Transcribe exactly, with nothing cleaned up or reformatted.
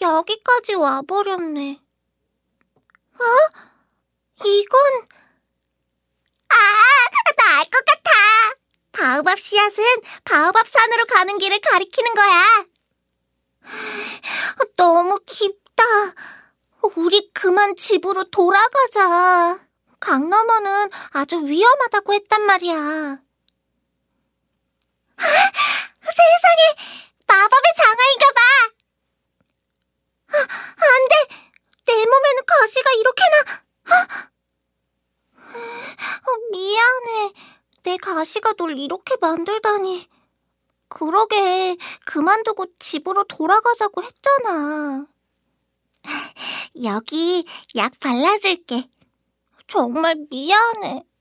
여기까지 와버렸네. 어? 이건... 아, 나 알 것 같아. 바오밥 씨앗은 바오밥 산으로 가는 길을 가리키는 거야. 너무 깊다. 우리 그만 집으로 돌아가자. 강 너머는 아주 위험하다고 했단 말이야. 세상에, 마법의 장화인가 봐. 아, 안 돼. 내 몸에는 가시가 이렇게나. 어, 미안해. 내 가시가 널 이렇게 만들다니. 그러게, 그만두고 집으로 돌아가자고 했잖아. 여기 약 발라줄게. 정말 미안해.